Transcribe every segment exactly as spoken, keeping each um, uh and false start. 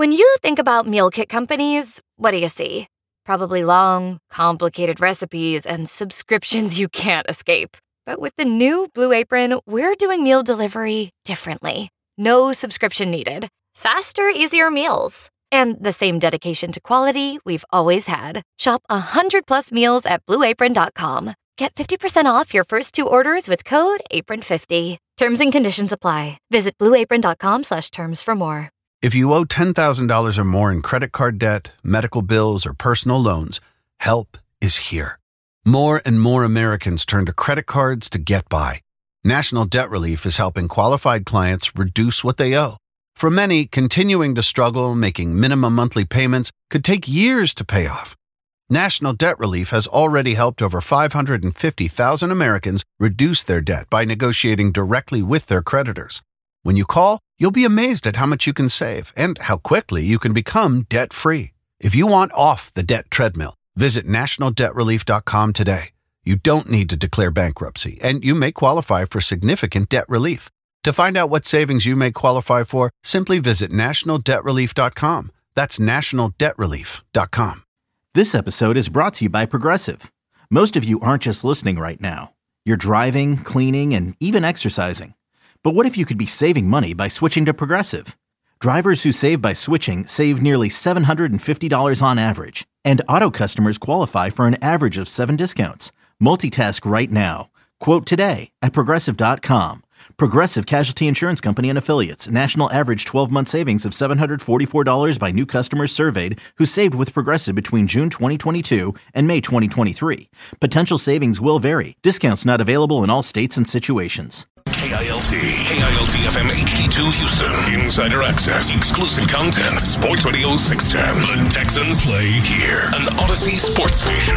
When you think about meal kit companies, what do you see? Probably long, complicated recipes and subscriptions you can't escape. But with the new Blue Apron, we're doing meal delivery differently. No subscription needed. Faster, easier meals. And the same dedication to quality we've always had. Shop one hundred plus meals at blue apron dot com. Get fifty percent off your first two orders with code apron fifty. Terms and conditions apply. Visit blue apron dot com slash terms for more. If you owe ten thousand dollars or more in credit card debt, medical bills, or personal loans, help is here. More and more Americans turn to credit cards to get by. National Debt Relief is helping qualified clients reduce what they owe. For many, continuing to struggle making minimum monthly payments could take years to pay off. National Debt Relief has already helped over five hundred fifty thousand Americans reduce their debt by negotiating directly with their creditors. When you call, you'll be amazed at how much you can save and how quickly you can become debt-free. If you want off the debt treadmill, visit national debt relief dot com today. You don't need to declare bankruptcy, and you may qualify for significant debt relief. To find out what savings you may qualify for, simply visit national debt relief dot com. That's national debt relief dot com. This episode is brought to you by Progressive. Most of you aren't just listening right now. You're driving, cleaning, and even exercising. But what if you could be saving money by switching to Progressive? Drivers who save by switching save nearly seven hundred fifty dollars on average. And auto customers qualify for an average of seven discounts. Multitask right now. Quote today at progressive dot com. Progressive Casualty Insurance Company and Affiliates. National average twelve-month savings of seven hundred forty-four dollars by new customers surveyed who saved with Progressive between June twenty twenty-two and May twenty twenty-three. Potential savings will vary. Discounts not available in all states and situations. K I L T, K I L T F M H D two Houston. Insider access, exclusive content. Sports Radio six ten. The Texans play here. An Odyssey sports station.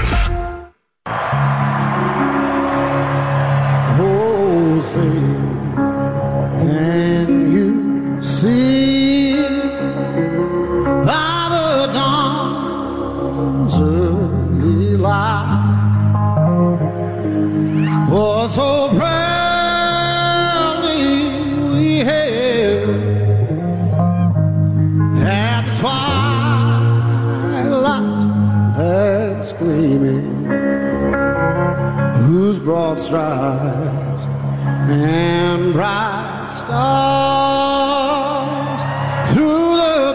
Oh, say, can you see by the dawn's early light? Oh, so proudly we hailed at the twilight that's gleaming, whose broad strides and bright stars through the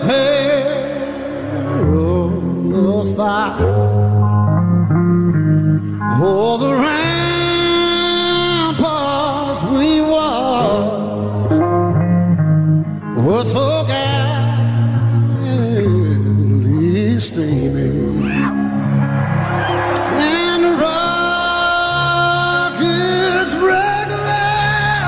perilous fight. Oh, the ramparts we walked were so gallantly streaming, and the rockets regular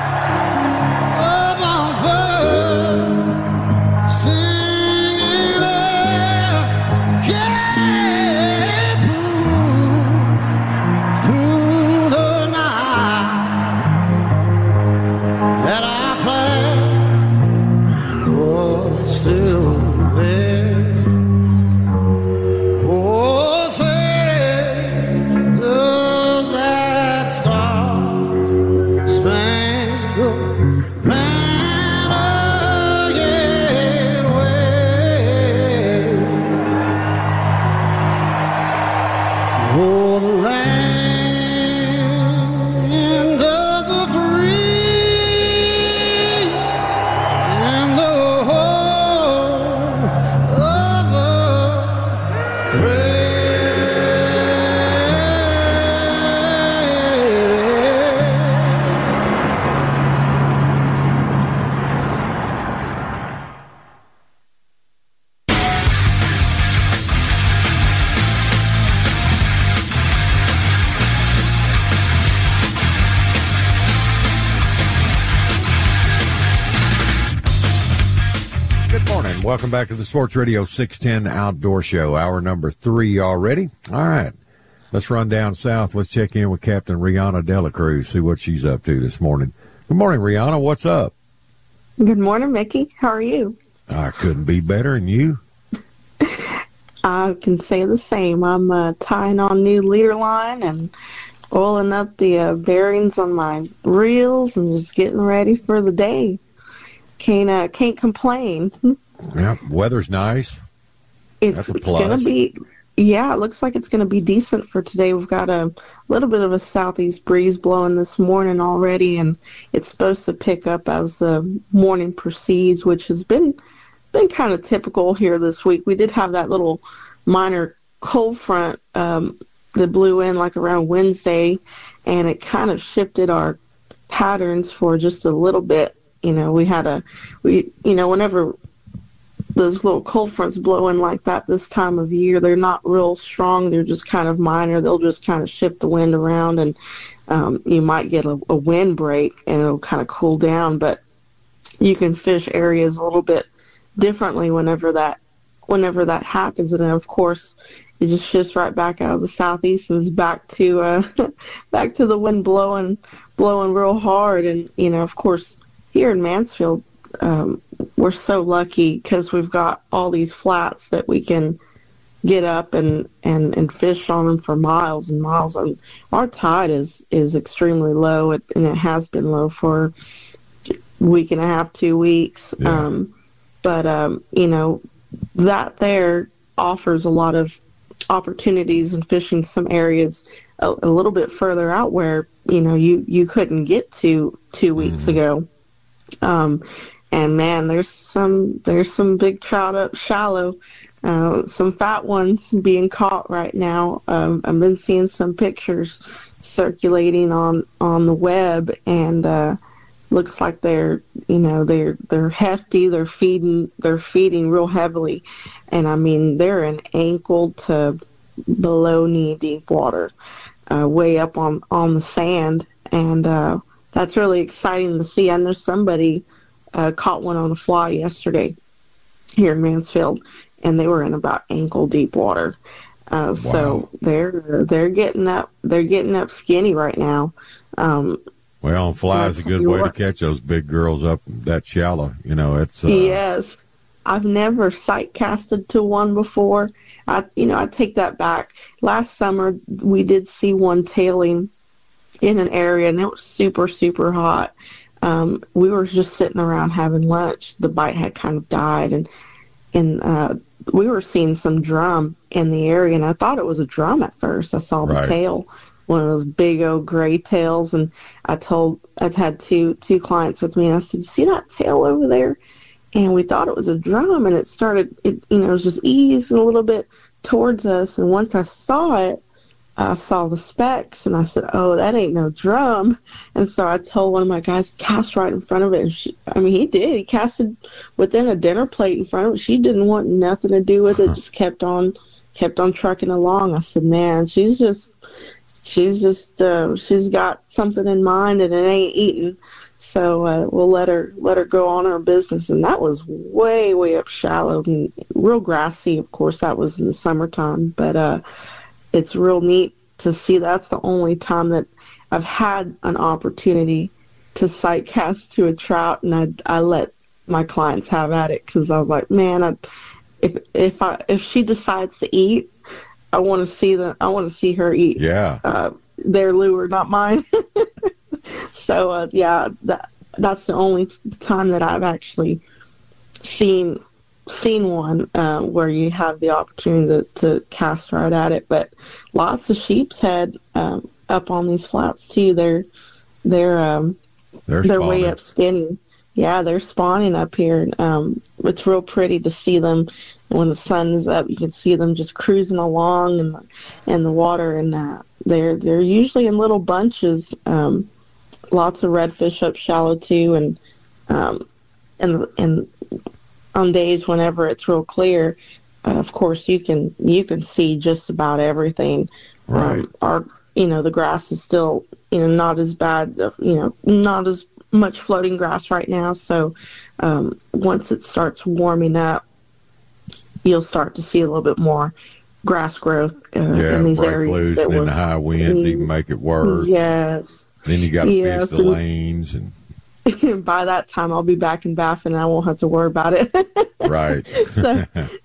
above birds singing out, yeah, through the night that our flag was still there. Oh, say, does that star-spangled banner yet wave? Oh, the land of the free and the home of the brave. Good morning. Welcome back to the Sports Radio six ten Outdoor Show. Hour number three already. All right. Let's run down south. Let's check in with Captain Rihanna Dela Cruz, see what she's up to this morning. Good morning, Rihanna. What's up? Good morning, Mickey. How are you? I couldn't be better. And you? I can say the same. I'm uh, tying on new leader line and oiling up the uh, bearings on my reels and just getting ready for the day. Can't uh, can't complain. Yeah, weather's nice. It's, That's a it's plus. going to be, yeah, it looks like it's going to be decent for today. We've got a little bit of a southeast breeze blowing this morning already, and it's supposed to pick up as the morning proceeds, which has been been kind of typical here this week. We did have that little minor cold front um, that blew in like around Wednesday, and it kind of shifted our patterns for just a little bit. You know, we had a, we, you know, whenever those little cold fronts blow in like that this time of year, they're not real strong. They're just kind of minor. They'll just kind of shift the wind around, and um, you might get a, a wind break, and it'll kind of cool down. But you can fish areas a little bit differently whenever that whenever that happens. And then, of course, it just shifts right back out of the southeast and is back to uh, back to the wind blowing blowing real hard. And, you know, of course, here in Mansfield, um, we're so lucky because we've got all these flats that we can get up and, and, and fish on them for miles and miles. And our tide is, is extremely low, and it has been low for a week and a half, two weeks. Yeah. Um, but, um, you know, that there offers a lot of opportunities in fishing some areas a, a little bit further out where, you know, you, you couldn't get to two weeks Mm-hmm. ago. Um, and man, there's some, there's some big trout up shallow, uh, some fat ones being caught right now. Um, I've been seeing some pictures circulating on, on the web, and, uh, looks like they're, you know, they're, they're hefty. They're feeding, they're feeding real heavily. And I mean, they're in ankle to below knee deep water, uh, way up on, on the sand. And, uh, that's really exciting to see. I know somebody uh, caught one on the fly yesterday here in Mansfield, and they were in about ankle deep water. Uh, wow. So they're they're getting up they're getting up skinny right now. Um, well, fly is a good way to catch those big girls up that shallow. You know, it's uh, yes. I've never sight casted to one before. I you know I take that back. Last summer we did see one tailing in an area, and it was super, super hot. Um, we were just sitting around having lunch. The bite had kind of died, and and uh, we were seeing some drum in the area, and I thought it was a drum at first. I saw the right. tail, one of those big old gray tails, and I told, I'd had two two clients with me, and I said, "You see that tail over there?" And we thought it was a drum, and it started, it, you know, it was just easing a little bit towards us, and once I saw it, I saw the specks, and I said, "Oh, that ain't no drum." And so I told one of my guys, cast right in front of it. And she, I mean, he did. He casted within a dinner plate in front of it. She didn't want nothing to do with it. Just kept on, kept on trucking along. I said, "Man, she's just, she's just, uh, she's got something in mind, and it ain't eating." So uh, we'll let her, let her go on her business. And that was way, way up shallow and real grassy. Of course, that was in the summertime, but. uh It's real neat to see. That's the only time that I've had an opportunity to sight cast to a trout, and I, I let my clients have at it because I was like, man, I, if if I if she decides to eat, I want to see the I want to see her eat. Yeah, uh, their lure, not mine. so uh, yeah, that that's the only time that I've actually seen. seen one uh, where you have the opportunity to, to cast right at it. But lots of sheep's head um, up on these flats too. They're they're um, they're, they're way up skinny. Yeah, they're spawning up here. Um, it's real pretty to see them. And when the sun is up, you can see them just cruising along in the in the water, and uh, they're they're usually in little bunches. Um, lots of redfish up shallow too, and um, and and. on days whenever it's real clear, uh, of course you can you can see just about everything. Right. Um, our you know the grass is still you know not as bad, you know not as much floating grass right now. So um, once it starts warming up, you'll start to see a little bit more grass growth uh, yeah, in these break areas. loose, that and then was, the high winds even make it worse. Yes. Then you got to yes, fish the and, lanes and. By that time, I'll be back in Baffin, and I won't have to worry about it. Right. so,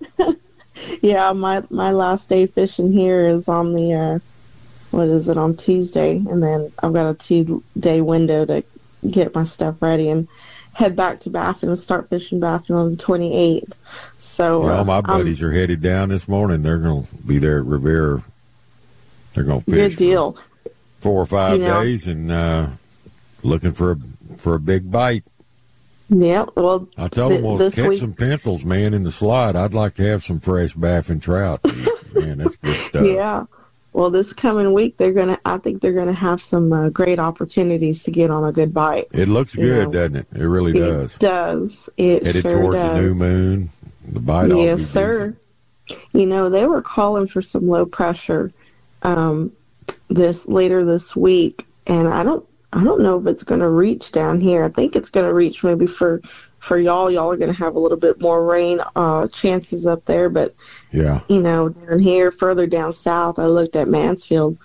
yeah, my my last day fishing here is on the, uh, what is it, on Tuesday, and then I've got a two-day window to get my stuff ready and head back to Baffin and start fishing Baffin on the twenty-eighth. So Well, uh, my buddies I'm, are headed down this morning. They're going to be there at Rivera. They're going to fish good for deal. four or five You know, days and uh, looking for a, for a big bite. Yeah, well, I told th- them, well, this catch week, some pencils, man, in the slide. I'd like to have some fresh Baffin trout. Man, that's good stuff. yeah. Well, this coming week, they're gonna. I think they're gonna have some uh, great opportunities to get on a good bite. It looks You good, know, doesn't it? It really does. It does. It Headed sure towards does. the new moon. The bite ought to be Yes, sir. decent. You know, they were calling for some low pressure um, this later this week, and I don't. I don't know if it's going to reach down here. I think it's going to reach maybe for for y'all. Y'all are going to have a little bit more rain uh, chances up there, but Yeah. you know, down here, further down south, I looked at Mansfield.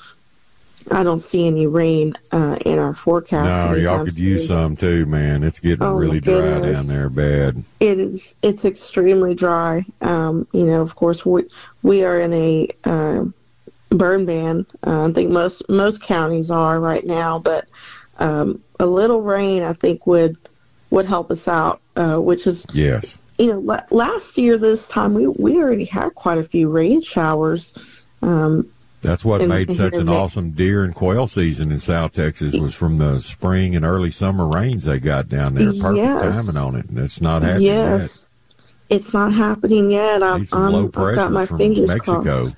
I don't see any rain uh, in our forecast. No, y'all anytime could use soon. some too, man. It's getting Oh, my really dry goodness. down there bad. It is. It's extremely dry. Um, you know, of course, we we are in a uh, burn ban. Uh, I think most most counties are right now, but um, a little rain, I think, would would help us out. Uh, which is, Yes. you know, la- last year this time we we already had quite a few rain showers. Um, That's what And- made and such here an they- awesome deer and quail season in South Texas was from the spring and early summer rains they got down there. Perfect Yes. timing on it, and it's not happening yet. yes, it's not happening yet. I'm, Need some I'm low I've pressure got my from fingers Mexico. crossed.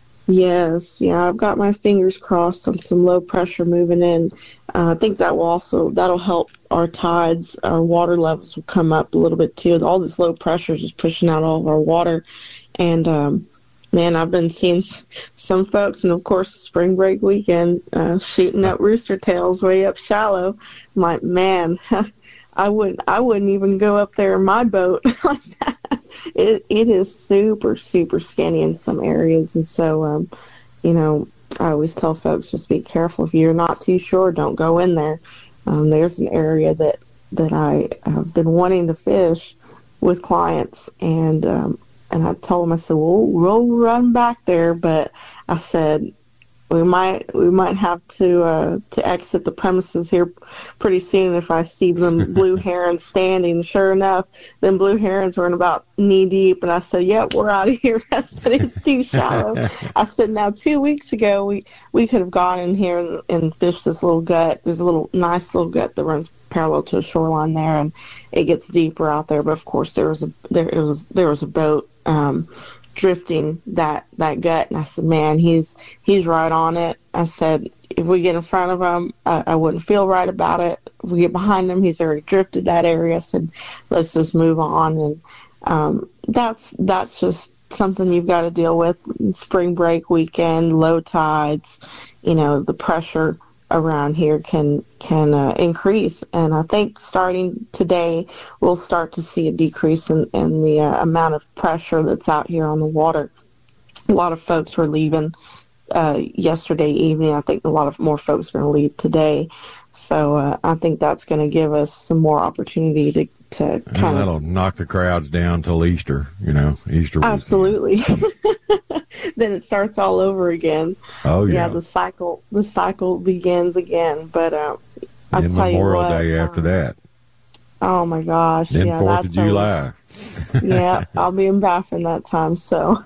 Yes, yeah, I've got my fingers crossed on some low pressure moving in. Uh, I think that will also that'll help our tides, our water levels will come up a little bit too. All this low pressure is just pushing out all of our water, and um, man, I've been seeing s- some folks, and of course, spring break weekend, uh, shooting up rooster tails way up shallow. I'm like, man, I wouldn't, I wouldn't even go up there in my boat like that. It it is super super skinny in some areas, and so um, you know, I always tell folks just be careful. If you're not too sure, don't go in there. Um, there's an area that that I have been wanting to fish with clients, and um, and I told them, I said, well, we'll run back there, but I said, we might we might have to uh, to exit the premises here pretty soon if I see them blue herons standing. Sure enough, them blue herons were in about knee deep, and I said, "Yep, we're out of here." I said, "It's too shallow." I said, "Now, two weeks ago, we we could have gone in here and, and fished this little gut. There's a little nice little gut that runs parallel to a shoreline there, and it gets deeper out there. But of course, there was a there it was there was a boat." Um, drifting that that gut, and I said, man, he's he's right on it. I said, if we get in front of him, I, I wouldn't feel right about it. If we get behind him, he's already drifted that area. I said, let's just move on. And um, that's that's just something you've got to deal with. Spring break weekend, low tides, you know, the pressure around here can can uh, increase, and I think starting today we'll start to see a decrease in, in the uh, amount of pressure that's out here on the water. A lot of folks were leaving uh, yesterday evening. I think a lot of more folks are going to leave today, so uh, I think that's going to give us some more opportunity to to And kind of that'll knock the crowds down till Easter, you know, Easter weekend. absolutely. Then it starts all over again. Oh, yeah. Yeah, the cycle the cycle begins again. But uh, I Then tell you Memorial what, Day after um, that. Oh my gosh! Then yeah, fourth of that's always- July. yeah, I'll be in Baffin that time. So,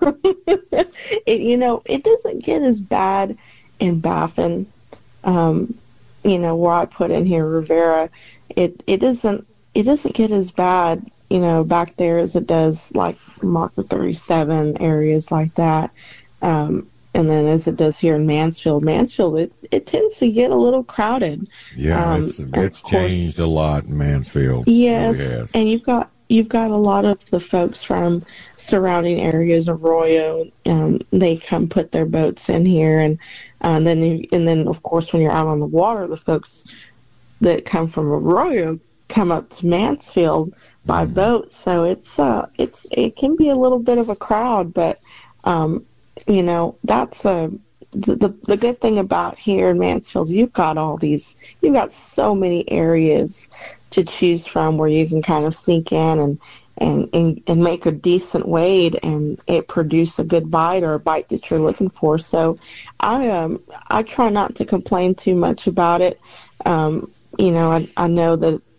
it, you know, it doesn't get as bad in Baffin. Um, you know, where I put in here Rivera, it it doesn't it doesn't get as bad, you know, back there as it does like Marker thirty-seven areas like that. Um, and then as it does here in Mansfield, Mansfield, it, it tends to get a little crowded. Yeah, Um, it's and it's of course- changed a lot in Mansfield. Yes, It really has. and you've got you've got a lot of the folks from surrounding areas, Arroyo. Um, they come put their boats in here, and uh, then you, and then of course when you're out on the water, the folks that come from Arroyo come up to Mansfield by Mm-hmm. boat. So it's uh it's it can be a little bit of a crowd, but um, you know that's a. The, the the good thing about here in Mansfield, you've got all these, you've got so many areas to choose from where you can kind of sneak in and, and, and, and make a decent wade and it produce a good bite or a bite that you're looking for. So I um I try not to complain too much about it. Um, you know, I, I know that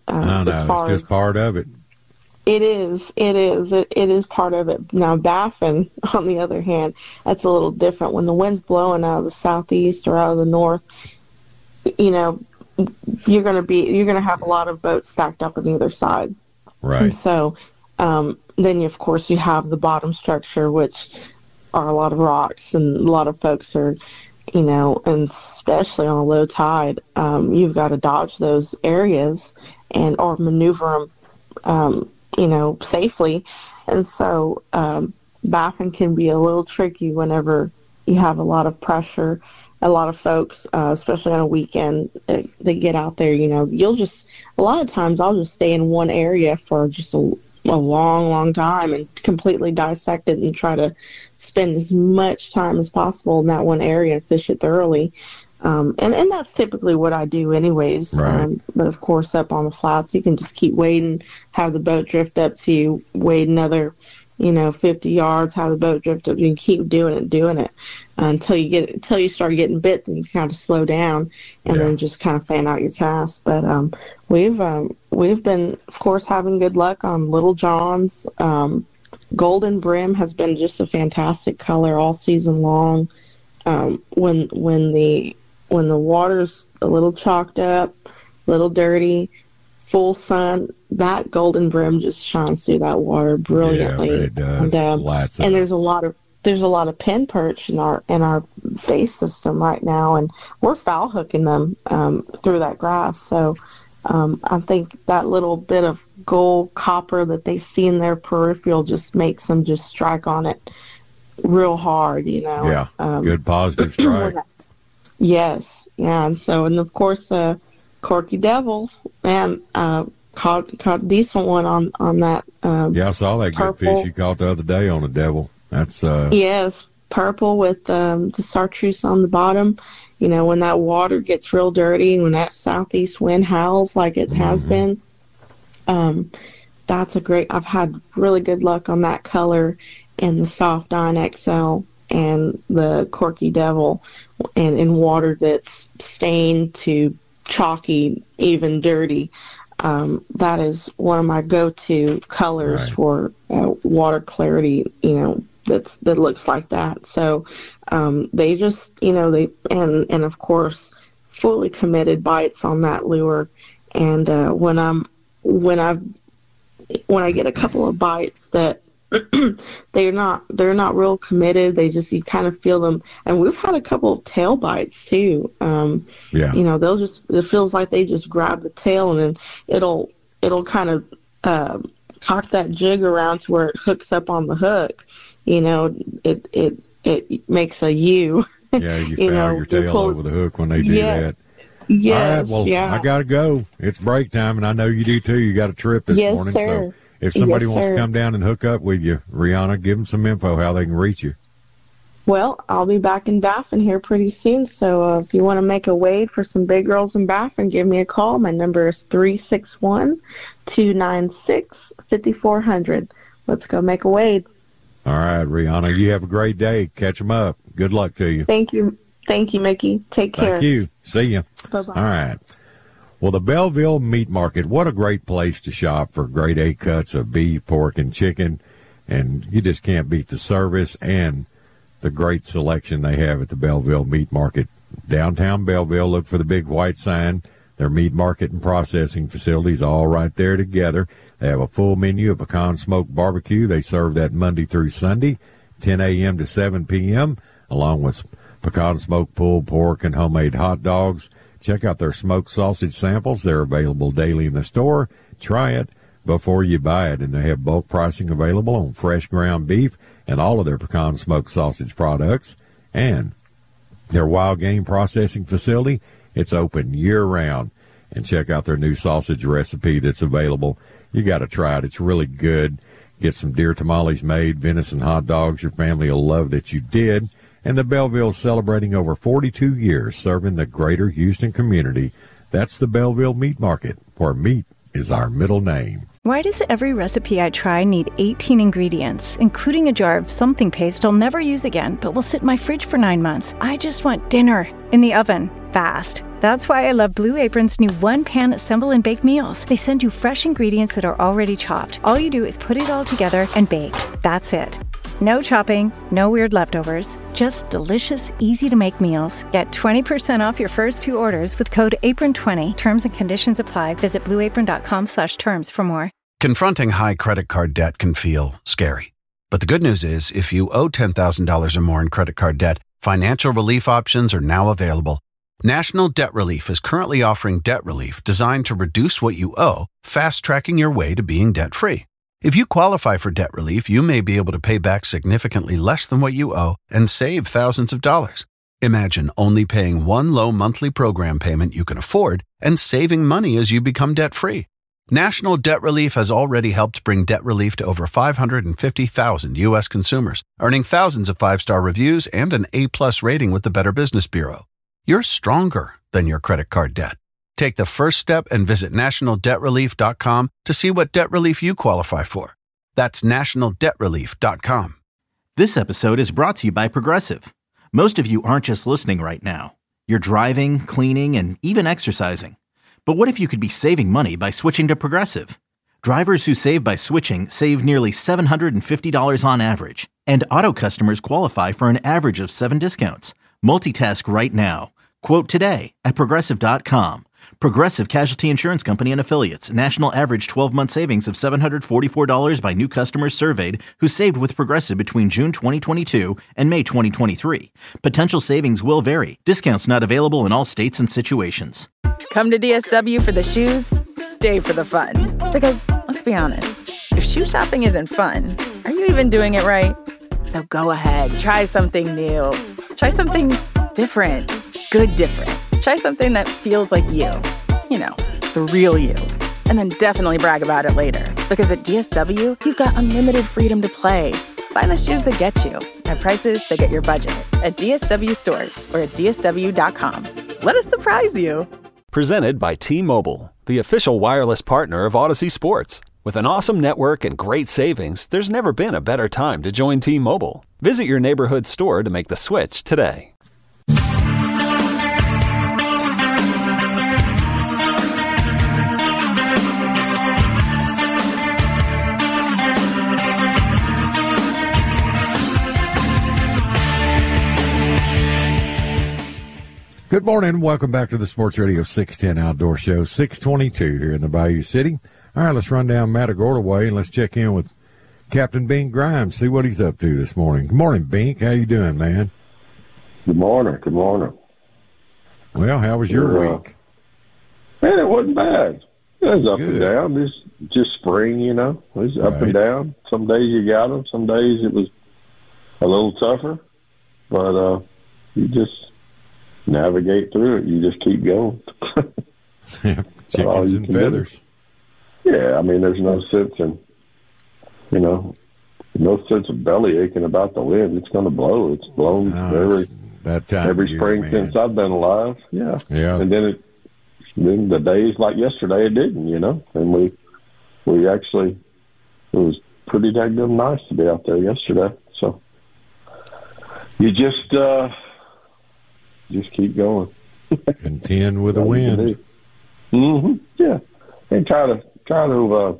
Uh, I know, as far it's just as, part of it. It is. It is. It, it is part of it. Now, Baffin, on the other hand, that's a little different. When the wind's blowing out of the southeast or out of the north, you know, you're going to be you're going to have a lot of boats stacked up on either side. Right. And so, um, then you, of course you have the bottom structure, which are a lot of rocks, and a lot of folks are, you know, and especially on a low tide, um, you've got to dodge those areas and or maneuver them. Um, you know, safely. And so um, Baffin can be a little tricky whenever you have a lot of pressure. A lot of folks, uh, especially on a weekend, they, they get out there, you know, you'll just, a lot of times I'll just stay in one area for just a, a long, long time and completely dissect it and try to spend as much time as possible in that one area and fish it thoroughly. Um, and, and that's typically what I do anyways. Right. Um, but, of course, up on the flats, you can just keep wading, have the boat drift up to you, wade another, you know, fifty yards, have the boat drift up. You can keep doing it, doing it uh, until you get until you start getting bit. Then you kind of slow down and Yeah. then just kind of fan out your cast. But um, we've um, we've been, of course, having good luck on Little John's. Um, Golden Brim has been just a fantastic color all season long. Um, when when the when the water's a little chalked up, a little dirty, full sun, that Golden Brim just shines through that water brilliantly. Yeah, it does. And, um, Lights and up. there's a lot of there's a lot of pin perch in our in our base system right now, and we're foul hooking them um, through that grass. So um, I think that little bit of gold copper that they see in their peripheral just makes them just strike on it real hard. You know. Yeah. Um, Good positive strike. Yes, yeah, and so, and of course, uh, Corky Devil, and uh, caught caught a decent one on on that. Um, Yeah, I saw that purple. good fish you caught the other day on the Devil. That's uh, Yes, purple with um, the chartreuse on the bottom. You know, when that water gets real dirty, when that southeast wind howls like it has Mm-hmm. been, um, that's a great. I've had really good luck on that color and the Soft Dine X L and the Corky Devil, and in water that's stained to chalky, even dirty. Um, that is one of my go-to colors Right. for uh, water clarity, you know, that's, that looks like that. So um, they just, you know, they, and, and of course, fully committed bites on that lure. And uh, when I'm, when I've, when I get a couple of bites that they're not they're not real committed, they just, you kind of feel them. And we've had a couple of tail bites too. Um, yeah, you know, they'll just, it feels like they just grab the tail and then it'll it'll kind of uh, cock that jig around to where it hooks up on the hook. You know, it it it makes a U. yeah. You, you foul know, your they tail pull- over the hook when they do Yeah. that. Yes, All right, well, yeah. I got to go. It's break time, and I know you do too. You got a trip this Yes, morning, sir. so if somebody Yes, wants sir. to come down and hook up with you, Rihanna, give them some info how they can reach you. Well, I'll be back in Baffin here pretty soon, so uh, if you want to make a wade for some big girls in Baffin, give me a call. My number is three six one, two nine six, five four zero zero. Let's go make a wade. All right, Rihanna, you have a great day. Catch them up. Good luck to you. Thank you. Thank you, Mickey. Take care. Thank you. See you. Bye-bye. All right. Well, the Belleville Meat Market, what a great place to shop for grade A cuts of beef, pork, and chicken. And you just can't beat the service and the great selection they have at the Belleville Meat Market. Downtown Belleville, look for the big white sign. Their meat market and processing facilities all right there together. They have a full menu of pecan smoked barbecue. They serve that Monday through Sunday, ten a.m. to seven p.m., along with pecan smoked pulled pork and homemade hot dogs. Check out their smoked sausage samples. They're available daily in the store. Try it before you buy it. And they have bulk pricing available on fresh ground beef and all of their pecan smoked sausage products. And their wild game processing facility, it's open year-round. And check out their new sausage recipe that's available. You got to try it. It's really good. Get some deer tamales made, venison hot dogs. Your family will love that you did. And the Belleville's celebrating over forty-two years serving the greater Houston community. That's the Belleville Meat Market, where meat is our middle name. Why does every recipe I try need eighteen ingredients, including a jar of something paste I'll never use again, but will sit in my fridge for nine months? I just want dinner in the oven, fast. That's why I love Blue Apron's new one-pan assemble and bake meals. They send you fresh ingredients that are already chopped. All you do is put it all together and bake. That's it. No chopping, no weird leftovers, just delicious, easy-to-make meals. Get twenty percent off your first two orders with code apron twenty. Terms and conditions apply. Visit blueapron.com slash terms for more. Confronting high credit card debt can feel scary. But the good news is, if you owe ten thousand dollars or more in credit card debt, financial relief options are now available. National Debt Relief is currently offering debt relief designed to reduce what you owe, fast-tracking your way to being debt-free. If you qualify for debt relief, you may be able to pay back significantly less than what you owe and save thousands of dollars. Imagine only paying one low monthly program payment you can afford and saving money as you become debt-free. National Debt Relief has already helped bring debt relief to over five hundred fifty thousand U S consumers, earning thousands of five-star reviews and an A-plus rating with the Better Business Bureau. You're stronger than your credit card debt. Take the first step and visit national debt relief dot com to see what debt relief you qualify for. That's national debt relief dot com. This episode is brought to you by Progressive. Most of you aren't just listening right now. You're driving, cleaning, and even exercising. But what if you could be saving money by switching to Progressive? Drivers who save by switching save nearly seven hundred fifty dollars on average. And auto customers qualify for an average of seven discounts. Multitask right now. Quote today at progressive dot com. Progressive Casualty Insurance Company and Affiliates. National average twelve-month savings of seven hundred forty-four dollars by new customers surveyed who saved with Progressive between June twenty twenty-two and May twenty twenty-three. Potential savings will vary. Discounts not available in all states and situations. Come to D S W for the shoes, stay for the fun. Because, let's be honest, if shoe shopping isn't fun, are you even doing it right? So go ahead, try something new. Try something different. Good different. Try something that feels like you. You know, the real you. And then definitely brag about it later. Because at D S W, you've got unlimited freedom to play. Find the shoes that get you at prices that get your budget at D S W stores or at D S W dot com. Let us surprise you. Presented by T-Mobile, the official wireless partner of Odyssey Sports. With an awesome network and great savings, there's never been a better time to join T-Mobile. Visit your neighborhood store to make the switch today. Good morning. Welcome back to the Sports Radio six ten Outdoor Show, six twenty-two here in the Bayou City. All right, let's run down Matagorda Way and let's check in with Captain Bink Grimes, see what he's up to this morning. Good morning, Bink. How you doing, man? Good morning. Good morning. Well, how was your uh, week? Man, it wasn't bad. It was up Good. and down. Just, just spring, you know. It was up Right. and down. Some days you got them. Some days it was a little tougher. But uh, you just navigate through it. You just keep going. Chickens and feathers. Yeah, I mean, there's no sense in, you know, no sense of belly aching about the wind. It's going to blow. It's blown No, every it's that time every of year, spring man. since I've been alive. Yeah. Yeah. And then it, then the days like yesterday, it didn't, you know. And we, we actually, it was pretty daggum nice to be out there yesterday. So you just, uh, just keep going. Contend with the wind. Mm-hmm. Yeah. And try to, try to, uh,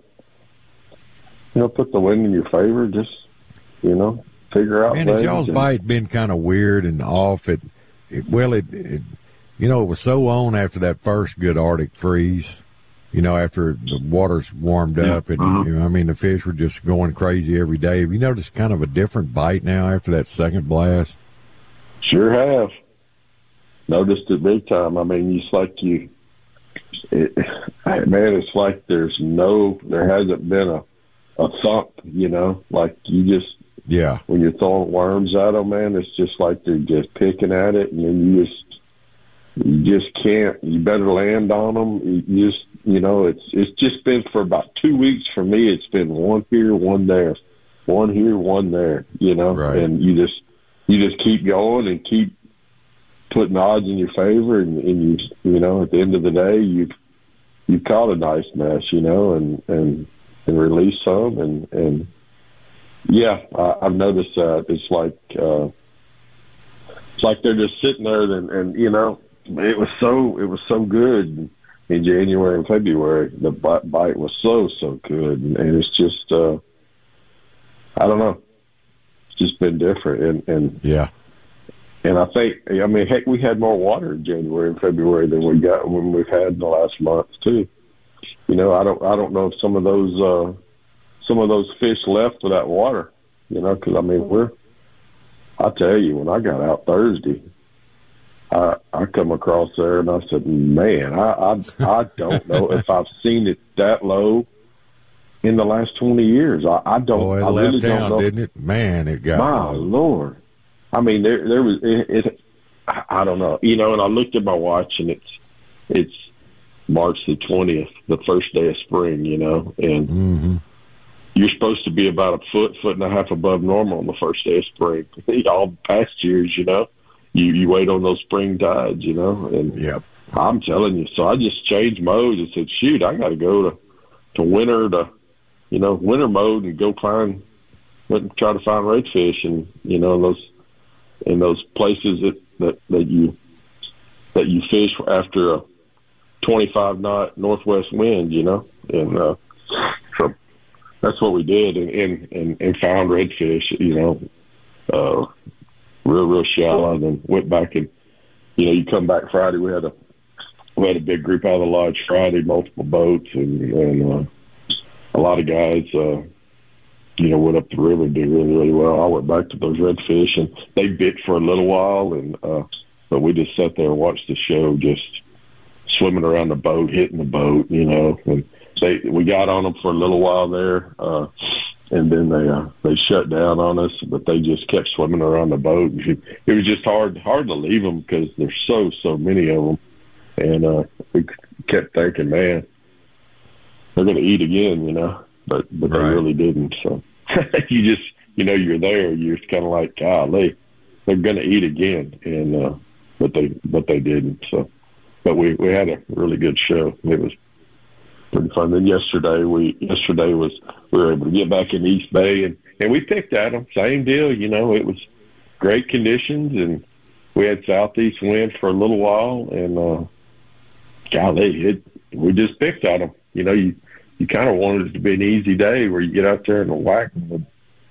you know, put the wind in your favor. Just, you know, figure out. Man, has ways y'all's and- bite been kind of weird and off? It, it well, it, it, you know, it was so on after that first good Arctic freeze. You know, after the water's warmed up, and Mhm. you know, I mean, the fish were just going crazy every day. Have you noticed kind of a different bite now after that second blast? Sure have. Noticed it big time. I mean, it's like you, it, man, it's like there's no, there hasn't been a, a thump, you know, like you just, Yeah. when you're throwing worms at them, man, it's just like they're just picking at it, and then you just, you just can't, you better land on them. You just, you know, it's, it's just been for about two weeks for me. It's been one here, one there, one here, one there, you know, Right. and you just, you just keep going and keep putting odds in your favor, and, and you, you know, at the end of the day, you've, you've caught a nice mess, you know, and, and and release some. And, and yeah, I, I've noticed that. It's like, uh, it's like they're just sitting there and, and, you know, it was so, it was so good in January and February. The bite was so, so good. And, and it's just, uh, I don't know. It's just been different. And, and yeah. And I think, I mean, heck, we had more water in January and February than we got when we've had in the last month too. You know, I don't, I don't know if some of those, uh, some of those fish left for that water. You know, because I mean, we're. I tell you, when I got out Thursday, I I come across there and I said, man, I I, I don't know if I've seen it that low in the last twenty years. I, I don't. Boy, it I left really town, don't know. didn't it? Man, it got. My low. Lord. I mean, there there was it, it. I don't know, you know. And I looked at my watch, and it's it's March the twentieth, the first day of spring, you know, and mm-hmm. you're supposed to be about a foot, foot and a half above normal on the first day of spring. All past years, you know, you you wait on those spring tides, you know, and yep. I'm telling you. So I just changed modes and said, shoot, I got to go to to winter to, you know, winter mode and go find, went and try to find redfish, and you know those. In those places that, that, that you that you fish after a twenty-five knot northwest wind, you know, and uh, so that's what we did, and and, and, and found redfish, you know, uh, real real shallow, and then went back and you know you come back Friday. We had a we had a big group out of the lodge Friday, multiple boats, and, and uh, a lot of guys. Uh, you know, went up the river and did really, really well. I went back to those redfish, and they bit for a little while, and uh, but we just sat there and watched the show, just swimming around the boat, hitting the boat, you know. And they we got on them for a little while there, uh, and then they uh, they shut down on us, but they just kept swimming around the boat. It was just hard hard to leave them because there's so, so many of them. And uh, we kept thinking, man, they're going to eat again, you know. But but right. they really didn't. So you just you know you're there. You're just kind of like, golly, they're going to eat again, and uh, but they but they didn't. So, but we, we had a really good show. It was pretty fun. Then yesterday we yesterday was we were able to get back in East Bay, and, and we picked at them. Same deal. You know, it was great conditions, and we had southeast wind for a little while, and uh, golly, it we just picked at them. You know, you. You kind of wanted it to be an easy day where you get out there and whack them.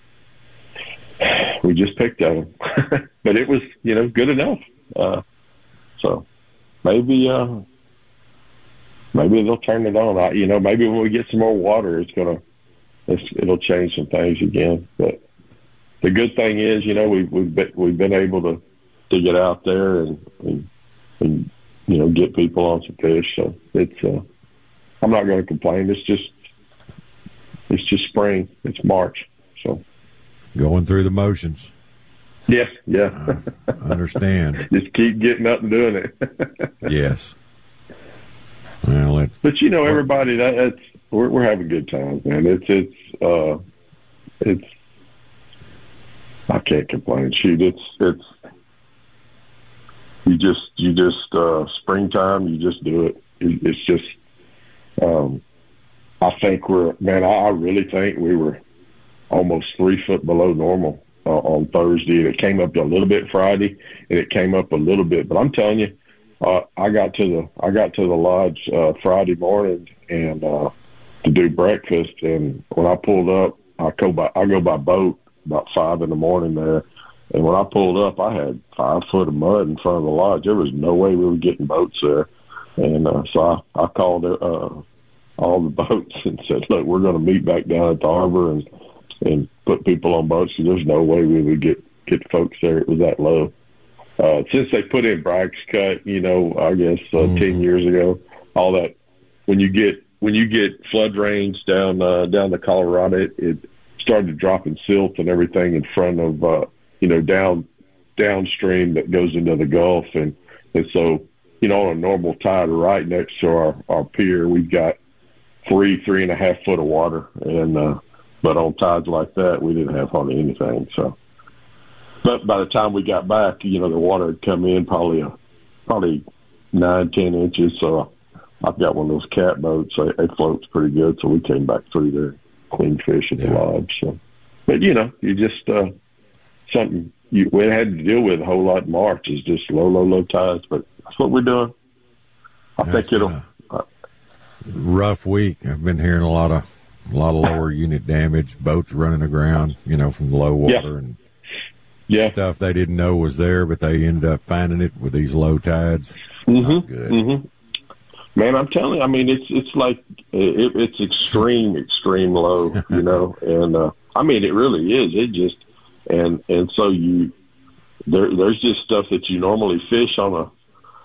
We just picked at them. But it was, you know, good enough. Uh, so maybe uh, maybe they'll turn it on. I, you know, maybe when we get some more water, it's going to, it's, it'll change some things again. But the good thing is, you know, we've, we've, been, we've been able to, to get out there and, and, and, you know, get people on some fish. So it's, uh, I'm not going to complain. It's just, it's just spring. It's March. So going through the motions. Yeah, yeah. I understand. Just keep getting up and doing it. Yes. Well, it's, but you know, everybody that that's we're we're having good times, man. It's it's uh, it's. I can't complain. Shoot, it's it's. You just you just uh, springtime. You just do it. It's just. Um, I think we're, man, I, I really think we were almost three foot below normal uh, on Thursday. And it came up a little bit Friday, and it came up a little bit. But I'm telling you, uh, I got to the I got to the lodge uh, Friday morning and uh, to do breakfast. And when I pulled up, I go by I go by boat about five in the morning there. And when I pulled up, I had five foot of mud in front of the lodge. There was no way we were getting boats there. And uh, so I, I called uh, all the boats and said, look, we're going to meet back down at the harbor and and put people on boats. So there's no way we would get, get folks there. It was that low. Uh, since they put in Bragg's Cut, you know, I guess uh, mm-hmm. ten years ago, all that, when you get when you get flood rains down uh, down the Colorado, it, it started dropping silt and everything in front of, uh, you know, down downstream that goes into the Gulf. And, and so, you know, on a normal tide right next to our, our pier, we've got three, three and a half foot of water. And, uh, but on tides like that, we didn't have hardly anything. So, but by the time we got back, you know, the water had come in probably, a, probably nine, ten inches. So I've got one of those cat boats. They, they floats pretty good. So we came back through there. clean fish at Yeah. the lodge. So, but you know, you just uh, something you we had to deal with a whole lot in March is just low, low, low tides. But that's what we're doing. I That's think it'll. been a rough week. I've been hearing a lot of a lot of lower unit damage, boats running aground, you know, from low water Yeah. and Yeah. stuff they didn't know was there, but they ended up finding it with these low tides. Not Mm-hmm. good. Mm-hmm. Man, I'm telling you, I mean, it's it's like it, it's extreme, extreme low, you know, and uh, I mean, it really is. It just and and so you there there's just stuff that you normally fish on a,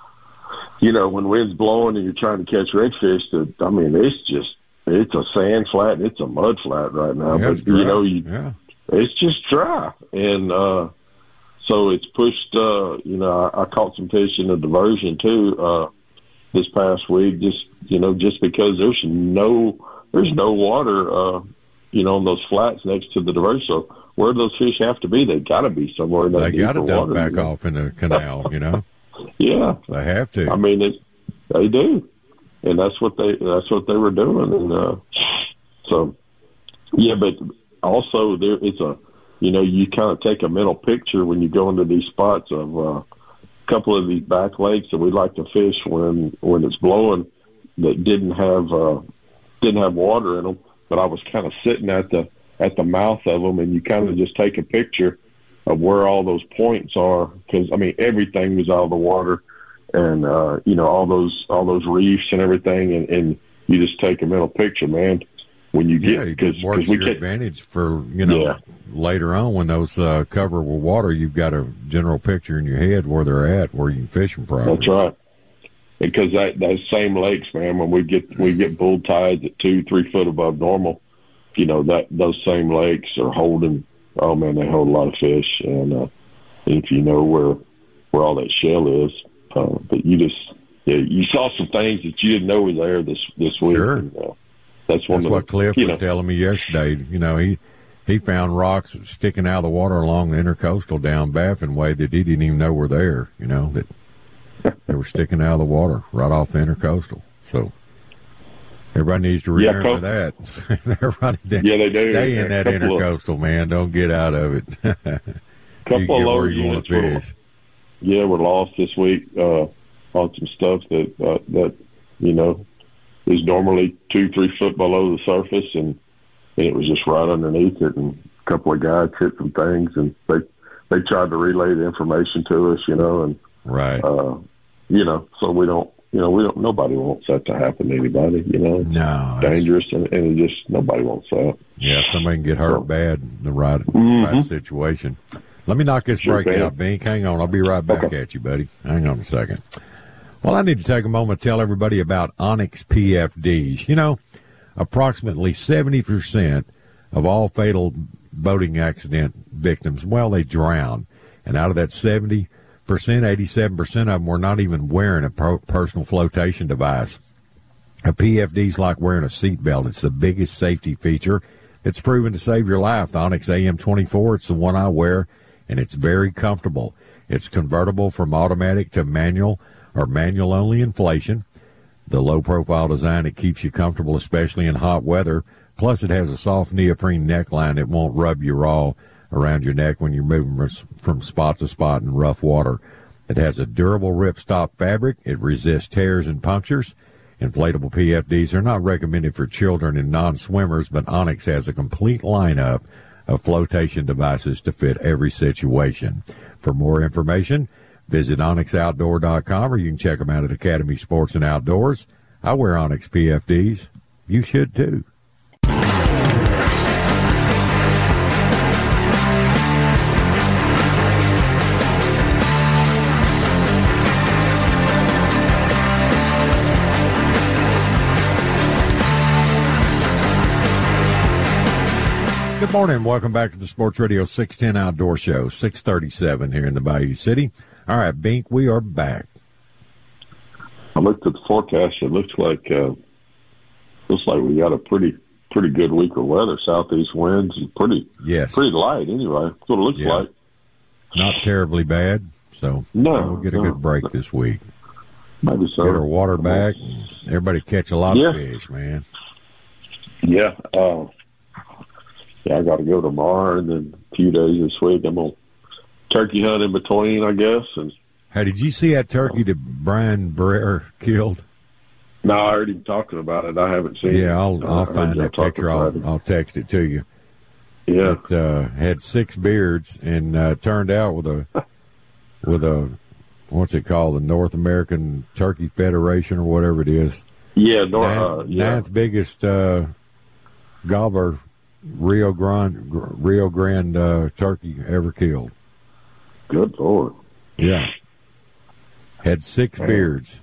you know, when wind's blowing and you're trying to catch redfish. That I mean, it's just it's a sand flat and it's a mud flat right now. Yeah, it's but you dry. know, you Yeah. it's just dry, and uh, so it's pushed. Uh, you know, I, I caught some fish in a diversion too uh, this past week. Just you know, just because there's no there's no water, uh, you know, on those flats next to the diversion. So where those fish have to be, they got to be somewhere in that They got deeper to dump water. back you know? off in the canal, you know. Yeah, They have to. I mean, it, they do, and that's what they that's what they were doing, and uh, so yeah, but also there it's a, you know, you kind of take a mental picture when you go into these spots of uh, a couple of these back lakes that we like to fish when when it's blowing that didn't have uh, didn't have water in them, but I was kind of sitting at the at the mouth of them, and you kind of just take a picture of where all those points are, because I mean everything was out of the water, and uh, you know all those all those reefs and everything, and, and you just take a mental picture, man. When you yeah, get you because can work we your can't, advantage for, you know, Yeah. later on when those uh, cover with water, you've got a general picture in your head where they're at, where you can fish them properly. That's right. Because that those same lakes, man, when we get we get bull tides at two, three foot above normal, you know that those same lakes are holding. Oh man, they hold a lot of fish, and uh, if you know where where all that shell is, uh, but you just yeah, you saw some things that you didn't know were there this this week. Sure. And, uh, that's one That's of what the, Cliff you was know, telling me yesterday. You know, he he found rocks sticking out of the water along the intercoastal down Baffin Way that he didn't even know were there. You know, that they were sticking out of the water right off the intercoastal. So everybody needs to Yeah, remember co- that. Everybody Yeah, they do. Stay in that Couple of- intercoastal, man. Don't get out of it. You couple get of lower where you want units to were, fish. yeah, were lost this week uh, on some stuff that uh, that you know is normally two, three foot below the surface, and, and it was just right underneath it. And a couple of guys hit some things, and they they tried to relay the information to us, you know, and Right. uh, you know, so we don't, you know, we don't. Nobody wants that to happen to anybody, you know. No. It's that's- dangerous, and, and it just nobody wants that. Yeah, somebody can get hurt So- bad in the right, Mhm. right situation. Let me knock this Sure break can. out, Bink. Hang on. I'll be right back Okay. at you, buddy. Hang on a second. Well, I need to take a moment to tell everybody about Onyx P F Ds. You know, approximately seventy percent of all fatal boating accident victims, well, they drown. And out of that seventy percent, eighty-seven percent of them were not even wearing a per- personal flotation device. A P F D is like wearing a seatbelt. It's the biggest safety feature. It's proven to save your life. The Onyx A M twenty-four, it's the one I wear, and it's very comfortable. It's convertible from automatic to manual or manual-only inflation. The low-profile design, it keeps you comfortable, especially in hot weather. Plus, it has a soft neoprene neckline that won't rub you raw around your neck when you're moving from spot to spot in rough water. It has a durable ripstop fabric. It resists tears and punctures. Inflatable P F Ds are not recommended for children and non-swimmers, but Onyx has a complete lineup of flotation devices to fit every situation. For more information, visit onyx outdoor dot com, or you can check them out at Academy Sports and Outdoors. I wear Onyx P F Ds. You should too. Good morning. Welcome back to the Sports Radio six ten Outdoor Show, six thirty-seven here in the Bayou City. All right, Bink, we are back. I looked at the forecast. It looks like uh, looks like we got a pretty pretty good week of weather. Southeast winds, pretty Yes. pretty light anyway. That's what it looks Yeah. like. Not terribly bad, so No, we'll get a no. good break this week. Maybe so. Get our water back. Everybody catch a lot Yeah. of fish, man. Yeah. Uh, yeah, I got to go tomorrow and then a few days this week. I'm going to turkey hunt in between, I guess. And hey, did you see that turkey that Brian Brer killed? No, I heard him talking about it. I haven't seen it. Yeah, I'll, I'll find that picture. I'll, it. I'll text it to you. Yeah. It uh, had six beards and uh, turned out with a, with a, what's it called, the North American Turkey Federation or whatever it is. Yeah, North, ninth, uh, yeah. ninth biggest uh, gobbler Rio Grande, Rio Grande uh, turkey ever killed. Good Lord. Yeah. Had six Man. beards.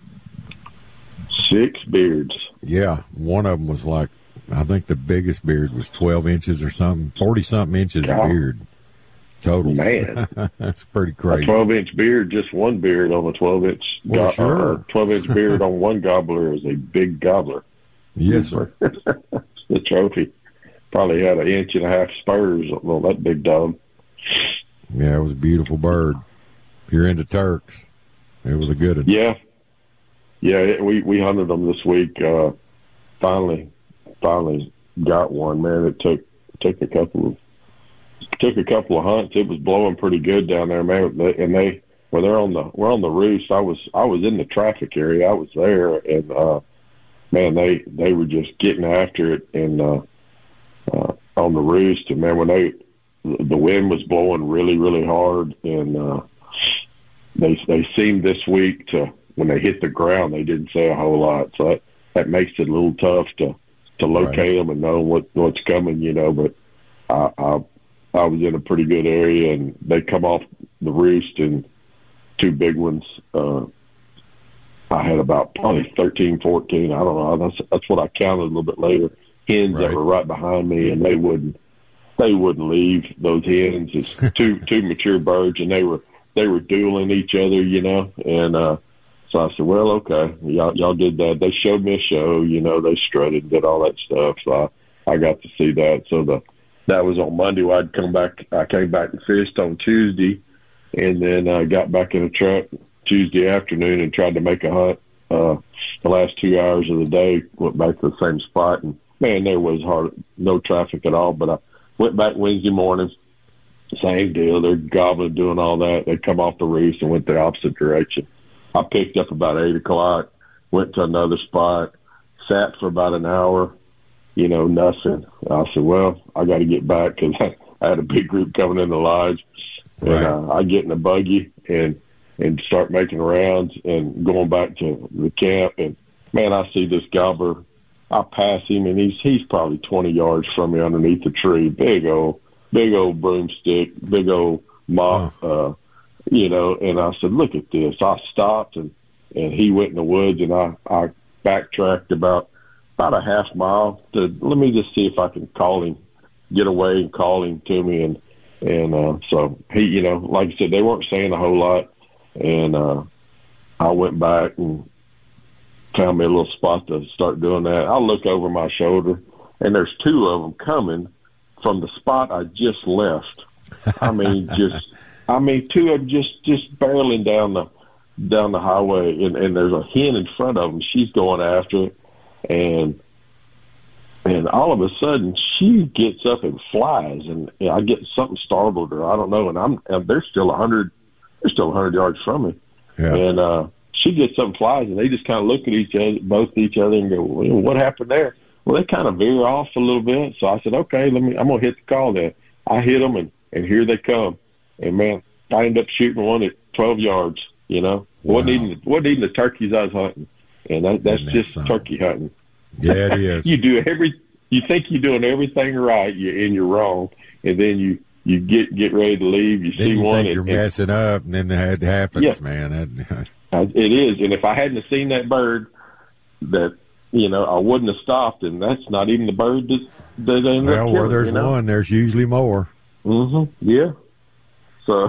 Six beards. Yeah. One of them was like, I think the biggest beard was twelve inches or something, forty-something inches God. of beard total. Man. That's pretty crazy. A twelve-inch beard, just one beard on a twelve-inch Well, go- sure. uh, twelve-inch beard on one gobbler is a big gobbler. Yes, sir. The trophy probably had an inch and a half spurs on that big dog. Yeah, it was a beautiful bird. If you're into Turks, it was a good one. Yeah. Yeah, it, we, we hunted them this week. Uh, finally, finally got one. Man, it took took a couple of took a couple of hunts. It was blowing pretty good down there, man. They, and they well, they're on the we're on the roost. I was I was in the traffic area. I was there, and uh, man, they they were just getting after it and uh, uh, on the roost. And man, when they the wind was blowing really really hard, and uh, they they seemed this week to. When they hit the ground, they didn't say a whole lot, so that, that makes it a little tough to to locate right. them and know what what's coming, you know. But I, I I was in a pretty good area, and they come off the roost, and two big ones. Uh, I had about probably thirteen, fourteen. I don't know. That's that's what I counted a little bit later. Hens right. that were right behind me, and they wouldn't they wouldn't leave. Those hens, it's two two mature birds, and they were they were dueling each other, you know, and. uh So I said, well, okay, y'all, y'all did that. They showed me a show, you know, they strutted and did all that stuff. So I, I got to see that. So the that was on Monday. Where I'd come back. I came back and fished on Tuesday, and then I uh, got back in the truck Tuesday afternoon and tried to make a hunt. Uh, the last two hours of the day, went back to the same spot, and man, there was hard no traffic at all. But I went back Wednesday morning, same deal. They're gobbling, doing all that. They come off the roost and went the opposite direction. I picked up about eight o'clock, went to another spot, sat for about an hour, you know, nothing. I said, well, I got to get back because I, I had a big group coming in the lodge. And right. uh, I get in a buggy and and start making rounds and going back to the camp. And, man, I see this gobbler. I pass him, and he's he's probably twenty yards from me underneath the tree. Big old, big old broomstick, big old mop, oh. uh you know, and I said, look at this. I stopped, and, and he went in the woods, and I, I backtracked about about a half mile to let me just see if I can call him, get away and call him to me. And, and uh, so he, you know, like I said, they weren't saying a whole lot. And uh, I went back and found me a little spot to start doing that. I look over my shoulder, and there's two of them coming from the spot I just left. I mean, just... I mean, two of them just, just barreling down the down the highway, and, and there's a hen in front of them. She's going after it, and and all of a sudden she gets up and flies, and you know, I get something startled her. I don't know, and I'm and they're still a hundred, they're still a hundred yards from me, yeah. and uh, she gets up and flies, and they just kind of look at each other, both at each other, and go, well, "What happened there?" Well, they kind of veer off a little bit, so I said, "Okay, let me. I'm gonna hit the call then." I hit them, and and here they come. And, man, I ended up shooting one at twelve yards, you know. Wow. Wasn't even, wasn't even the turkeys I was hunting. And that, that's Isn't just that turkey hunting. Yeah, it is. you do every, you think you're doing everything right, you, and you're wrong. And then you, you get get ready to leave, you then see you one. Think and, you're messing up, and then it happens, yeah, man. That, it is. And if I hadn't have seen that bird, that, you know, I wouldn't have stopped. And that's not even the bird that, that ended well, up killing, where there's you know? one, there's usually more. Mm-hmm. Yeah. So,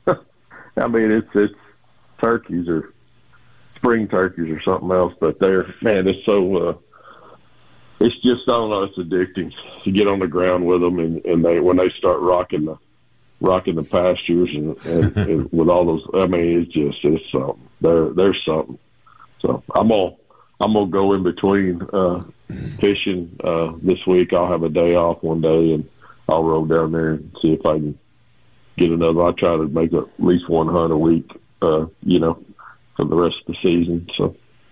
I mean, it's it's turkeys or spring turkeys or something else, but they're, man, it's so, uh, it's just, I don't know, it's addicting to get on the ground with them, and, and they when they start rocking the rocking the pastures and, and, and with all those, I mean, it's just, it's something. They're, they're something. So I'm gonna I'm gonna go in between uh, fishing uh, this week. I'll have a day off one day, and I'll roll down there and see if I can get another. I try to make at least one hunt a week, uh, you know, for the rest of the season. So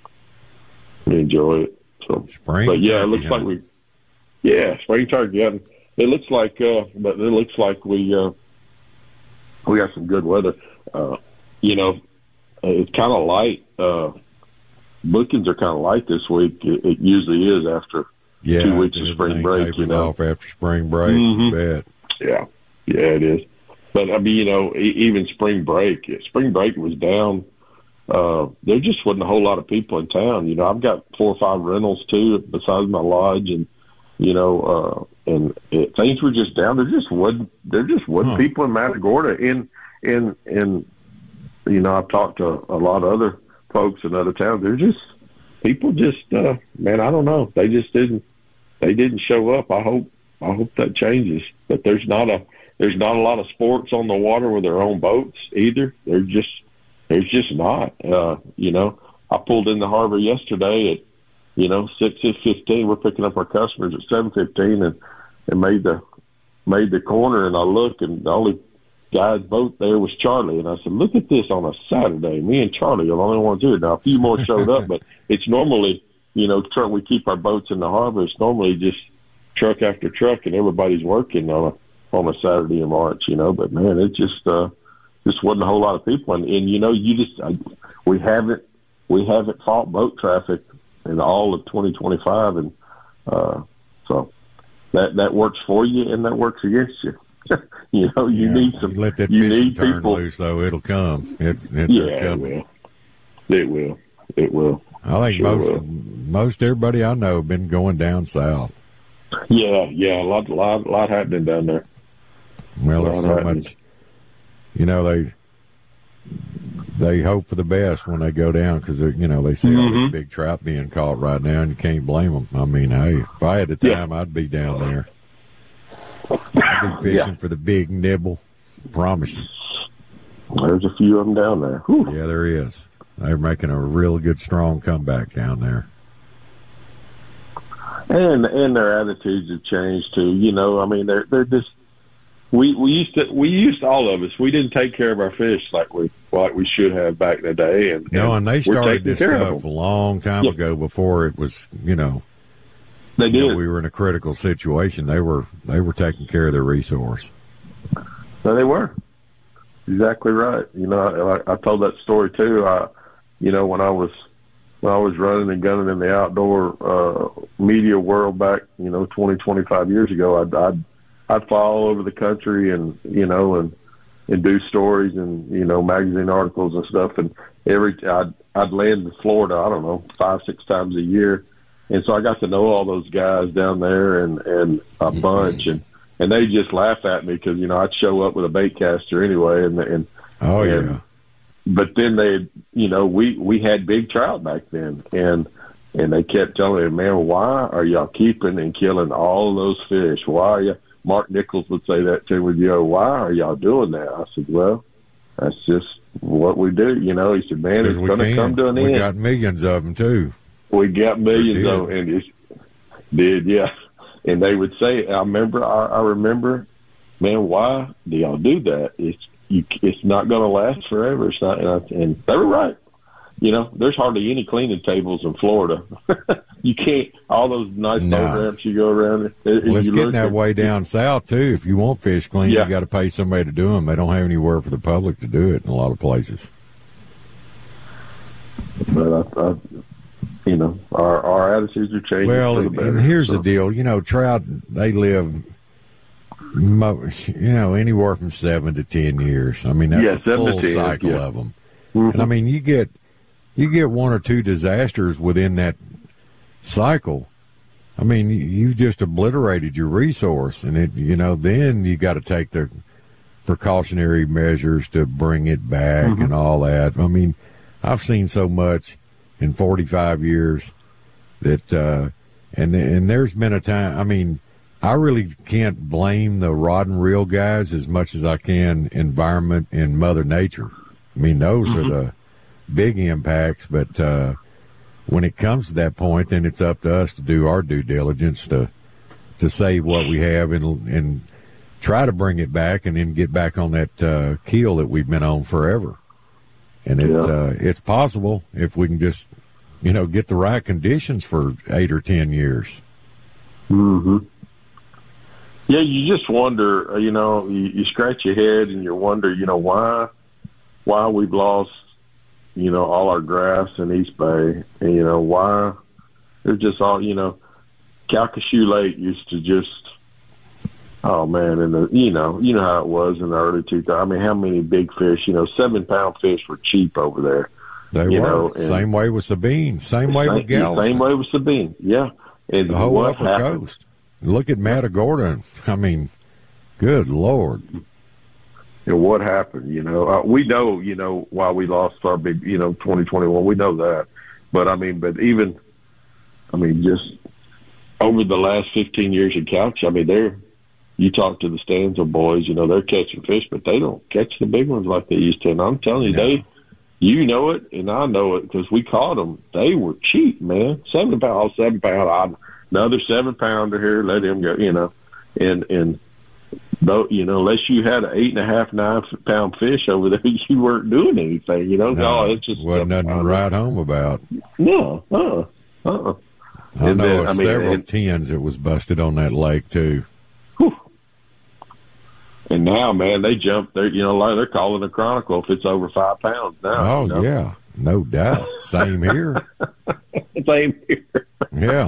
we enjoy it. So, spring but yeah, it turkey, looks huh? like we, yeah, spring turkey. Yeah, it looks like, uh, but it looks like we, uh, we got some good weather. Uh, you know, it's kind of light. Uh, bookings are kind of light this week. It, it usually is after yeah, two weeks of spring break. You know, off after spring break. Mhm. You bet. Yeah, yeah, it is. But I mean, you know, e- even spring break, spring break was down. Uh, there just wasn't a whole lot of people in town. You know, I've got four or five rentals too, besides my lodge, and you know, uh, and it, things were just down. There just wasn't. There just wasn't Huh. people in Matagorda. In in in, you know, I've talked to a lot of other folks in other towns. They're just people. Just uh, man, I don't know. They just didn't. They didn't show up. I hope. I hope that changes. But there's not a. There's not a lot of sports on the water with their own boats either. They're just. There's just not. Uh, you know, I pulled in the harbor yesterday at, you know, six fifteen. We're picking up our customers at seven fifteen, and and made the made the corner. And I look, and the only guy's boat there was Charlie. And I said, "Look at this on a Saturday. Me and Charlie are the only ones here." Now a few more showed up, but it's normally, you know, truck. We keep our boats in the harbor. It's normally just truck after truck, and everybody's working on a on a Saturday in March. You know, but man, it just. Uh, Just wasn't a whole lot of people, and, and you know, you just I, we haven't we haven't fought boat traffic in all of twenty twenty-five, and uh, so that that works for you and that works against you. you know, you Yeah, need some. You let that you fishing need turn people. loose, though. It'll come. It's, it's Yeah, coming. it will. It will. It will. I think Sure most will. most everybody I know have been going down south. Yeah, yeah, a lot, lot, lot happening down there. Well, A there's lot so happening. much. You know, they they hope for the best when they go down because you know they see all Mhm. these big trout being caught right now, and you can't blame them. I mean, hey, if I had the Yeah. time, I'd be down there. I'd be fishing Yeah. for the big nibble. Promise you. There's a few of them down there. Whew. Yeah, there is. They're making a real good, strong comeback down there. And and their attitudes have changed too. You know, I mean, they're they're just. We we used to we used all of us. We didn't take care of our fish like we like we should have back in the day. And No, and they we're started taking this care of stuff a them. long time Yeah. ago before it was, you know, They you did. know, we were in a critical situation. They were they were taking care of their resource. No, they were exactly right. You know, I, I told that story too. I, you know, when I was when I was running and gunning in the outdoor uh, media world back, you know, twenty, twenty-five years ago, I'd, I'd I'd fly all over the country and you know and and do stories and you know magazine articles and stuff. And every I'd I'd land in Florida, I don't know, five six times a year, and so I got to know all those guys down there and and a bunch and. And they just laugh at me because, you know, I'd show up with a bait caster anyway. And, and Oh, and, yeah. But then they, you know, we, we had big trout back then. And and they kept telling me, man, why are y'all keeping and killing all of those fish? Why are you, Mark Nichols would say that to me, you know, why are y'all doing that? I said, well, that's just what we do. You know, he said, man, it's we going to can. come to an we end. got millions of them, too. We got millions We did. of them. And it's, did, yeah. And they would say, I remember, I, I remember, man, why do y'all do that? It's you, it's not going to last forever. It's not, and, I, and they were right. You know, there's hardly any cleaning tables in Florida. You can't, all those nice No. programs you go around. It, Well, it's you getting look that at- way down south, too. If you want fish clean, Yeah. you got to pay somebody to do them. They don't have anywhere for the public to do it in a lot of places. But I, I, you know, our, our attitudes are changing. Well, for the and, better, and here's so. the deal. You know, trout, they live, mo- you know, anywhere from seven to ten years. I mean, that's Yeah, a seven to full ten, cycle yeah. of them. Mhm. And I mean, you get you get one or two disasters within that cycle. I mean, you- you've just obliterated your resource, and it, you know, then you got to take the precautionary measures to bring it back Mhm. and all that. I mean, I've seen so much in forty-five years that, uh, and and there's been a time. I mean, I really can't blame the rod and reel guys as much as I can environment and Mother Nature. I mean, those Mm-hmm. are the big impacts, but uh, when it comes to that point, then it's up to us to do our due diligence to to save what we have and and try to bring it back and then get back on that uh, keel that we've been on forever. And it, Yeah. uh, it's possible if we can just, you know, get the right conditions for eight or ten years. Mm-hmm. Yeah, you just wonder, uh, you know, you, you scratch your head and you wonder, you know, why why we've lost, you know, all our grass in East Bay. And, you know, why they're just all, you know, Calcasieu Lake used to just, oh, man, and the, you know, you know how it was in the early two thousands. I mean, how many big fish, you know, seven-pound fish were cheap over there. They you were. know, and Same way with Sabine. Same way same, with Galveston. Same way with Sabine, yeah. And the whole what upper happened? coast. Look at Matagorda. I mean, good Lord. And what happened, you know? Uh, we know, you know, why we lost our big, you know, twenty twenty-one. We know that. But, I mean, but even, I mean, just over the last fifteen years in Couch, I mean, they're, you talk to the Stanza boys, you know, they're catching fish, but they don't catch the big ones like they used to. And I'm telling you, No. they, you know it, and I know it because we caught them. They were cheap, man. Seven pound, seven pound, I, another seven pounder here, let him go, you know. And, and, though, you know, unless you had an eight and a half, nine pound fish over there, you weren't doing anything, you know. No, oh, it's just wasn't nothing to write home about. No, uh, uh. I And know then, of I mean, several and- tens that was busted on that lake, too. And now, man, they jump. They're, you know, like they're calling the Chronicle if it's over five pounds now. Oh, you know? yeah. No doubt. Same here. Same here. Yeah.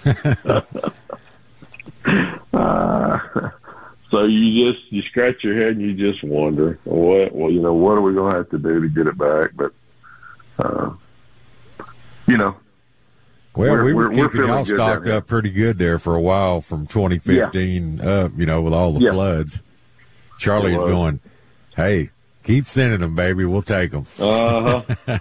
uh, so you just you scratch your head and you just wonder what well you know what are we going to have to do to get it back? But uh, you know, Well, we're, we were we're, we're keeping feeling y'all good down stocked here. up pretty good there for a while from twenty fifteen up, you know, with all the Yeah. floods. Charlie's It was. going, hey, keep sending them, baby. We'll take them. Uh huh.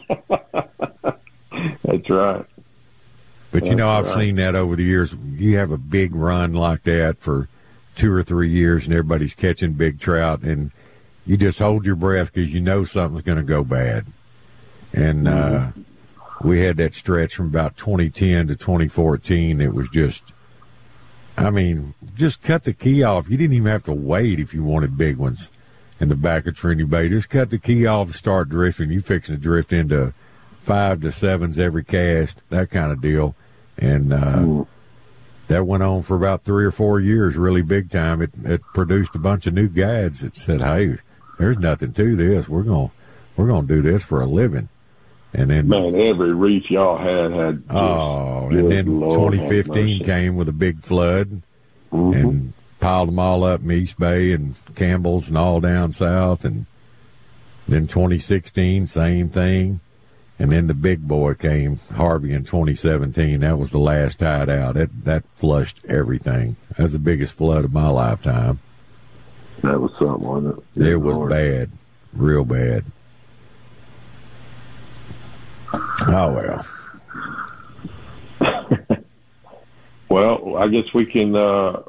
That's right. But, you know, I've That's right. seen that over the years. You have a big run like that for two or three years, and everybody's catching big trout, and you just hold your breath because you know something's going to go bad. And uh, we had that stretch from about twenty ten to twenty fourteen. It was just, I mean, just cut the key off. You didn't even have to wait if you wanted big ones in the back of Trinity Bay. Just cut the key off and start drifting. You fixing to drift into five to sevens every cast, that kind of deal. And uh, that went on for about three or four years, really big time. It, it produced a bunch of new guides that said, hey, there's nothing to this. We're going we're gonna do this for a living. And then, Man, every reef y'all had had. Just, oh, good and then Lord have twenty fifteen mercy. came with a big flood Mhm. and piled them all up in East Bay and Campbell's and all down south. And then twenty sixteen, same thing. And then the big boy came, Harvey, in twenty seventeen. That was the last tide out. That that flushed everything. That was the biggest flood of my lifetime. That was something, wasn't it? It Good was Lord. bad, real bad. Oh, well. Well, I guess we can. Uh,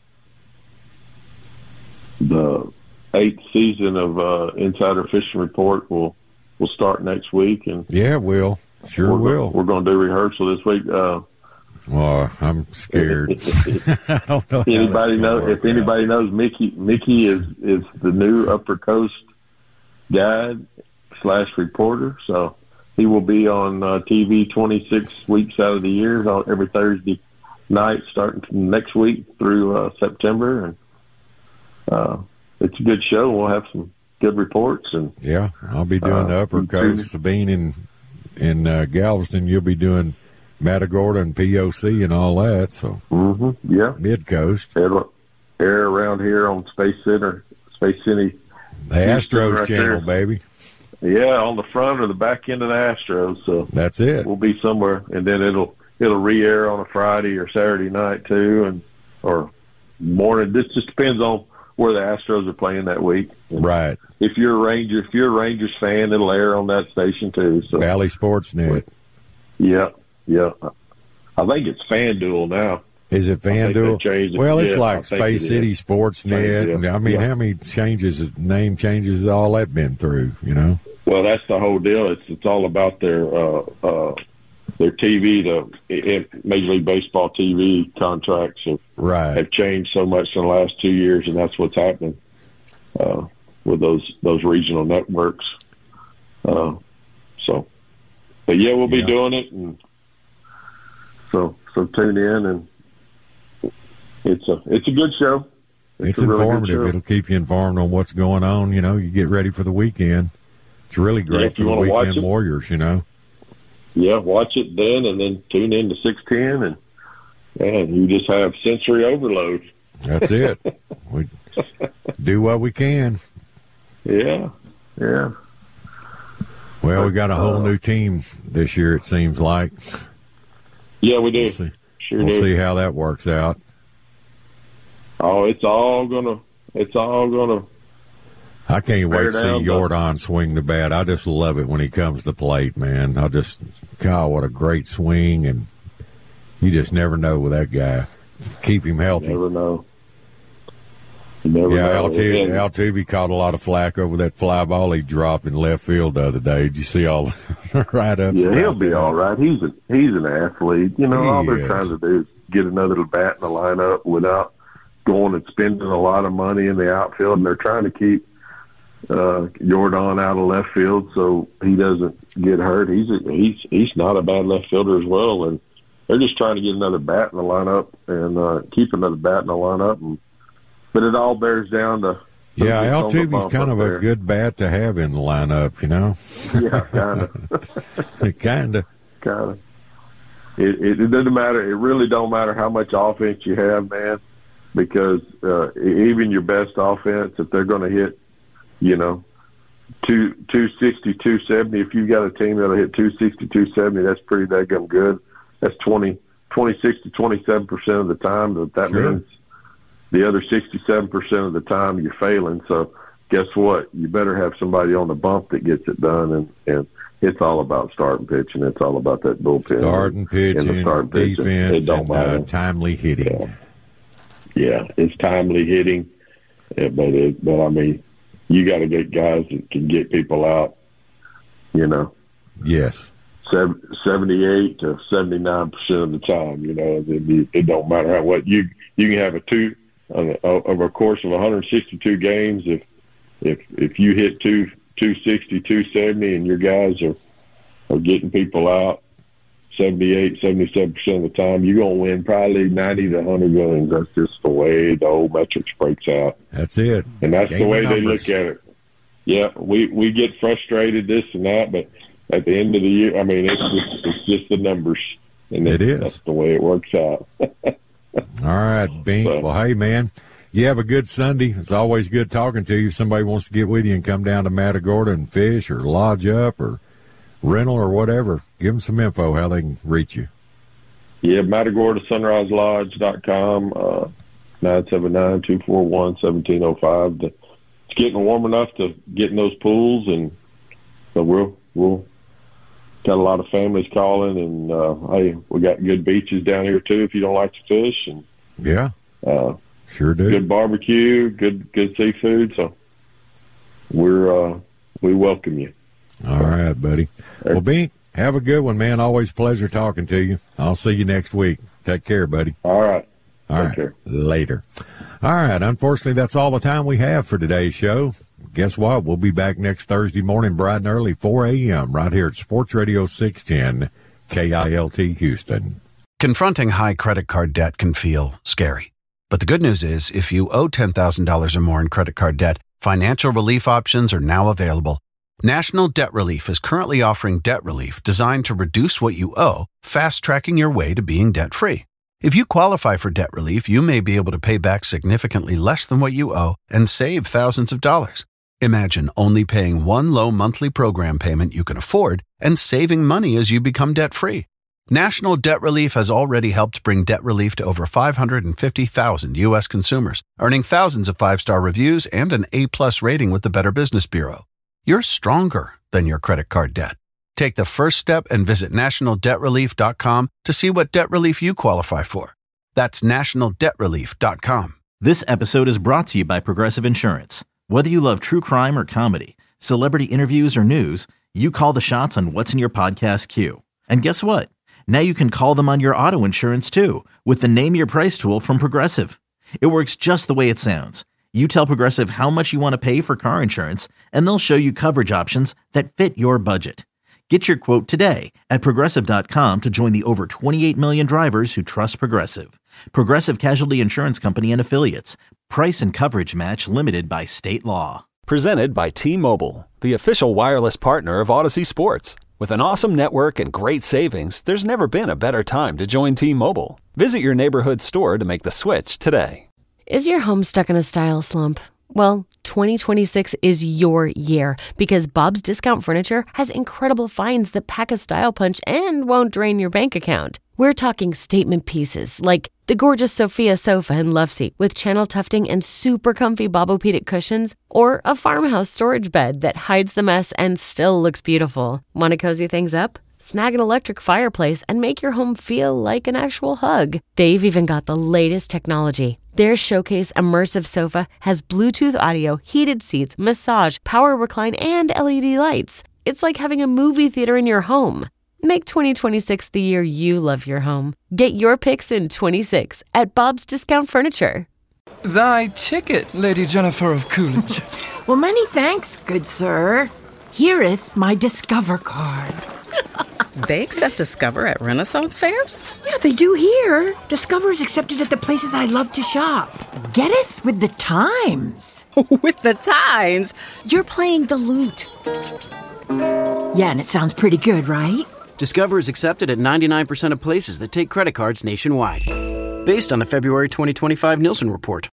the eighth season of uh, Insider Fishing Report will will start next week, and Yeah, we'll. Sure we're, will. We're going to do rehearsal this week. Uh, Well, I'm scared. I don't know how anybody that's know gonna if work anybody knows Mickey? Mickey is is the new Upper Coast guide slash reporter, so he will be on uh, T V twenty-six weeks out of the year, on every Thursday night, starting from next week through uh, September, and uh, it's a good show. We'll have some good reports, and out. Yeah, I'll be doing Uh, the Upper me Coast, too. Sabine, and in uh, Galveston. You'll be doing Matagorda and P O C and all that. So hmm yeah, Mid Coast, it'll air around here on Space Center, Space City. the Houston Astros right channel, there. baby. Yeah, on the front or the back end of the Astros. So That's it. we'll be somewhere, and then it'll it'll re-air on a Friday or Saturday night too, and or morning. This just depends on where the Astros are playing that week. Right. If you're a Ranger, if you're a Rangers fan, it'll air on that station too. So Valley Sports Net. yeah, yeah. I think it's FanDuel now. Is it I think they FanDuel? changed it. Well, it's Yeah, I like think Space it City is. Sports Net. Yeah. And, I mean, Yeah. how many changes, name changes, has all that been through, you know? Well, that's the whole deal. It's it's all about their uh, uh, their T V, the Major League Baseball T V contracts have, right. have changed so much in the last two years, and that's what's happening uh, with those those regional networks. Uh, so, but yeah, we'll be yeah. doing it, and so so tune in, and it's a it's a good show. It's, it's informative. Really It'll keep you informed on what's going on. You know, you get ready for the weekend. It's really great yeah, for the weekend warriors, you know. Yeah, watch it then, and then tune in to six ten, and man, you just have sensory overload. That's it. We do what we can. Yeah, yeah. Well, we got a whole uh, new team this year, it seems like. Yeah, we do. We'll see, sure we'll do. see how that works out. Oh, it's all gonna. It's all gonna. I can't wait to see Jordan swing the bat. I just love it when he comes to the plate, man. I just, God, what a great swing, and you just never know with that guy. Keep him healthy. Never know. You never yeah, know. Altuve, Altuve caught a lot of flack over that fly ball he dropped in left field the other day. Did you see all the write-ups? Yeah, he'll be all right. He's a, he's an athlete. You know, he all they're is. trying to do is get another bat in the lineup without going and spending a lot of money in the outfield, and they're trying to keep uh, Jordan out of left field so he doesn't get hurt. He's a, he's he's not a bad left fielder as well, and they're just trying to get another bat in the lineup and uh, keep another bat in the lineup. And, but it all bears down to yeah, Altuve's kind of there. a good bat to have in the lineup, you know. Yeah, kind of, kind of, kind of. It, it it doesn't matter. It really don't matter how much offense you have, man, because uh, even your best offense, if they're going to hit, you know, two two sixty, two seventy. If you've got a team that'll hit two sixty, two seventy, that's pretty daggum good. That's twenty, twenty-six to twenty-seven percent of the time. But that sure. means the other sixty-seven percent of the time you're failing. So guess what? You better have somebody on the bump that gets it done. And, and it's all about starting pitching. It's all about that bullpen. Starting pitching, and the starting defense, pitching. It don't and matter. Uh, timely hitting. Yeah. yeah, it's timely hitting. Yeah, but, it, but, I mean, you got to get guys that can get people out, you know. Yes. seventy-eight to seventy-nine percent of the time, you know. It, it don't matter how what you you can have a two uh, over a course of one hundred sixty-two games. If if if you hit two two sixty, two seventy, and your guys are are getting people out seventy-eight, seventy-seven percent of the time, you're gonna win probably ninety to one hundred games. That's just the way the old metrics breaks out. That's it, and that's Game the way they numbers. look at it. Yeah, we we get frustrated this and that, but at the end of the year, I mean, it's just, it's just the numbers, and it is. That's the way it works out. All right, Bink. So, well, hey, man, you have a good Sunday. It's always good talking to you. If somebody wants to get with you and come down to Matagorda and fish or lodge up or rental or whatever, give them some info how they can reach you. Yeah, Matagorda Sunrise Lodge dot com, uh, nine seven nine, two four one, one seven zero five. It's getting warm enough to get in those pools, and so we'll we'll. Got a lot of families calling, and uh, hey, we got good beaches down here too. If you don't like to fish, and yeah, uh, sure do. Good barbecue, good good seafood. So we're uh, we welcome you. All right, buddy. Well, Bink, have a good one, man. Always a pleasure talking to you. I'll see you next week. Take care, buddy. All right. All Take right. care. Later. All right. Unfortunately, that's all the time we have for today's show. Guess what? We'll be back next Thursday morning, bright and early, four a.m., right here at Sports Radio six ten, K I L T Houston. Confronting high credit card debt can feel scary. But the good news is, if you owe ten thousand dollars or more in credit card debt, financial relief options are now available. National Debt Relief is currently offering debt relief designed to reduce what you owe, fast-tracking your way to being debt-free. If you qualify for debt relief, you may be able to pay back significantly less than what you owe and save thousands of dollars. Imagine only paying one low monthly program payment you can afford and saving money as you become debt-free. National Debt Relief has already helped bring debt relief to over five hundred fifty thousand U S consumers, earning thousands of five-star reviews and an A-plus rating with the Better Business Bureau. You're stronger than your credit card debt. Take the first step and visit national debt relief dot com to see what debt relief you qualify for. That's national debt relief dot com. This episode is brought to you by Progressive Insurance. Whether you love true crime or comedy, celebrity interviews or news, you call the shots on what's in your podcast queue. And guess what? Now you can call them on your auto insurance too with the Name Your Price tool from Progressive. It works just the way it sounds. You tell Progressive how much you want to pay for car insurance, and they'll show you coverage options that fit your budget. Get your quote today at Progressive dot com to join the over twenty-eight million drivers who trust Progressive. Progressive Casualty Insurance Company and Affiliates. Price and coverage match limited by state law. Presented by T-Mobile, the official wireless partner of Odyssey Sports. With an awesome network and great savings, there's never been a better time to join T-Mobile. Visit your neighborhood store to make the switch today. Is your home stuck in a style slump? Well, twenty twenty-six is your year because Bob's Discount Furniture has incredible finds that pack a style punch and won't drain your bank account. We're talking statement pieces like the gorgeous Sophia sofa and love seat with channel tufting and super comfy Bobopedic cushions, or a farmhouse storage bed that hides the mess and still looks beautiful. Want to cozy things up? Snag an electric fireplace and make your home feel like an actual hug. They've even got the latest technology. Their Showcase Immersive Sofa has Bluetooth audio, heated seats, massage, power recline, and L E D lights. It's like having a movie theater in your home. Make twenty twenty-six the year you love your home. Get your picks in twenty-six at Bob's Discount Furniture. Thy ticket, Lady Jennifer of Coolidge. Well, many thanks, good sir. Hereeth my Discover card. They accept Discover at Renaissance fairs? Yeah, they do here. Discover's accepted at the places I love to shop. Getteth with the times. With the times? You're playing the lute. Yeah, and it sounds pretty good, right? Discover is accepted at ninety-nine percent of places that take credit cards nationwide. Based on the February twenty twenty-five Nielsen report.